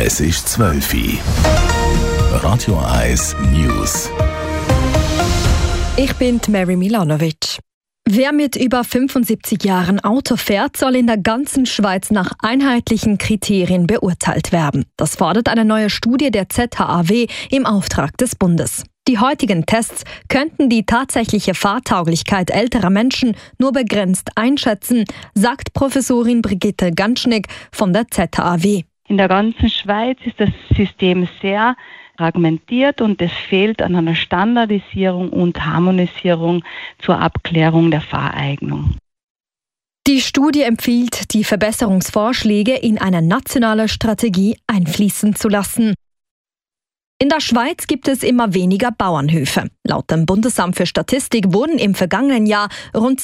Es ist 12 Uhr. Radio 1 News. Ich bin Mary Milanovic. Wer mit über 75 Jahren Auto fährt, soll in der ganzen Schweiz nach einheitlichen Kriterien beurteilt werden. Das fordert eine neue Studie der ZHAW im Auftrag des Bundes. Die heutigen Tests könnten die tatsächliche Fahrtauglichkeit älterer Menschen nur begrenzt einschätzen, sagt Professorin Brigitte Ganschnick von der ZHAW. In der ganzen Schweiz ist das System sehr fragmentiert und es fehlt an einer Standardisierung und Harmonisierung zur Abklärung der Fahreignung. Die Studie empfiehlt, die Verbesserungsvorschläge in eine nationale Strategie einfließen zu lassen. In der Schweiz gibt es immer weniger Bauernhöfe. Laut dem Bundesamt für Statistik wurden im vergangenen Jahr rund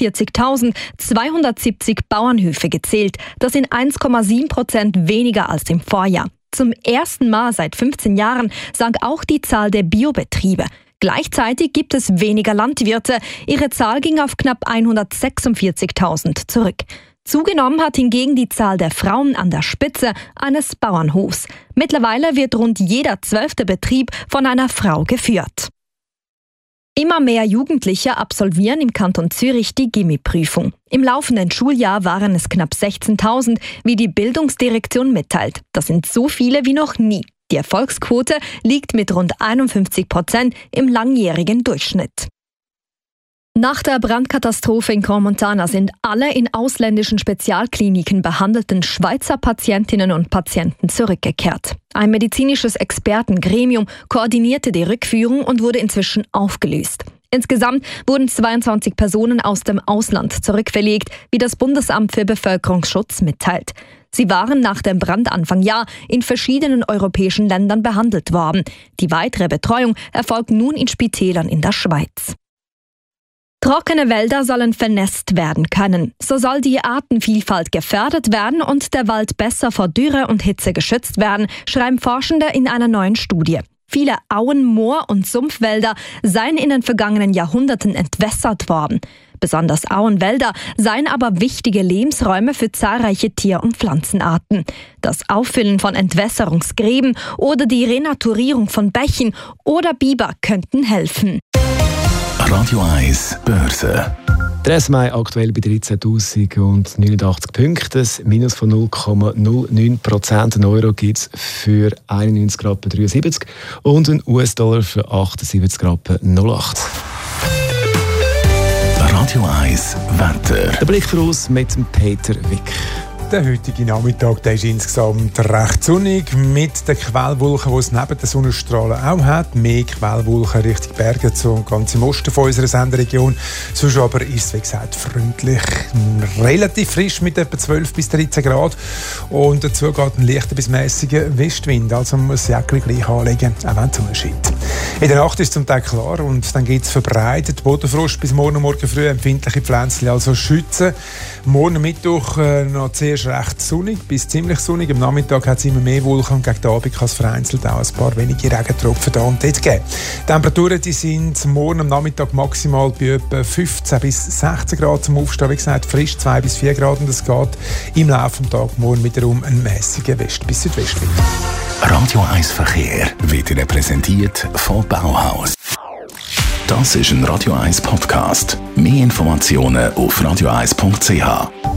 46.270 Bauernhöfe gezählt. Das sind 1,7% weniger als im Vorjahr. Zum ersten Mal seit 15 Jahren sank auch die Zahl der Biobetriebe. Gleichzeitig gibt es weniger Landwirte. Ihre Zahl ging auf knapp 146.000 zurück. Zugenommen hat hingegen die Zahl der Frauen an der Spitze eines Bauernhofs. Mittlerweile wird rund jeder 12. Betrieb von einer Frau geführt. Immer mehr Jugendliche absolvieren im Kanton Zürich die Gymi-Prüfung. Im laufenden Schuljahr waren es knapp 16.000, wie die Bildungsdirektion mitteilt. Das sind so viele wie noch nie. Die Erfolgsquote liegt mit rund 51% im langjährigen Durchschnitt. Nach der Brandkatastrophe in Crans-Montana sind alle in ausländischen Spezialkliniken behandelten Schweizer Patientinnen und Patienten zurückgekehrt. Ein medizinisches Expertengremium koordinierte die Rückführung und wurde inzwischen aufgelöst. Insgesamt wurden 22 Personen aus dem Ausland zurückverlegt, wie das Bundesamt für Bevölkerungsschutz mitteilt. Sie waren nach dem Brand Anfang Jahr in verschiedenen europäischen Ländern behandelt worden. Die weitere Betreuung erfolgt nun in Spitälern in der Schweiz. Trockene Wälder sollen vernässt werden können. So soll die Artenvielfalt gefördert werden und der Wald besser vor Dürre und Hitze geschützt werden, schreiben Forschende in einer neuen Studie. Viele Auen, Moor- und Sumpfwälder seien in den vergangenen Jahrhunderten entwässert worden. Besonders Auenwälder seien aber wichtige Lebensräume für zahlreiche Tier- und Pflanzenarten. Das Auffüllen von Entwässerungsgräben oder die Renaturierung von Bächen oder Biber könnten helfen. Radio 1 Börse. Der SMI aktuell bei 13.089 Punkten, ein Minus von 0,09%. Ein Euro gibt es für 91,73 und ein US-Dollar für 78,08. Radio 1 Wetter. Der Blick voraus mit dem Peter Wick. Der heutige Nachmittag der ist insgesamt recht sonnig, mit den Quellwolken, die es neben den Sonnenstrahlen auch hat. Mehr Quellwolken Richtung Berge, so ganz im Osten von unserer Senderegion. Sonst aber ist es, wie gesagt, freundlich, relativ frisch mit etwa 12 bis 13 Grad. Und dazu geht ein leichter bis mäßiger Westwind, also man muss das Jäckchen gleich anlegen, auch wenn die Sonne scheint. In der Nacht ist es zum Teil klar und dann gibt es verbreitet Bodenfrost bis morgen früh, empfindliche Pflänzchen also schützen. Morgen Mittwoch noch zuerst recht sonnig bis ziemlich sonnig. Am Nachmittag hat es immer mehr Wolken und gegen den Abend kann es vereinzelt auch ein paar wenige Regentropfen da und dort geben. Die Temperaturen die sind morgen am Nachmittag maximal bei etwa 15 bis 16 Grad zum Aufstehen. Wie gesagt, frisch 2 bis 4 Grad und es geht im Laufe des Tages morgen wiederum ein mäßiger West- bis Südwestwind. Radio 1 Verkehr wird Ihnen präsentiert von Bauhaus. Das ist ein Radio 1 Podcast. Mehr Informationen auf radio1.ch.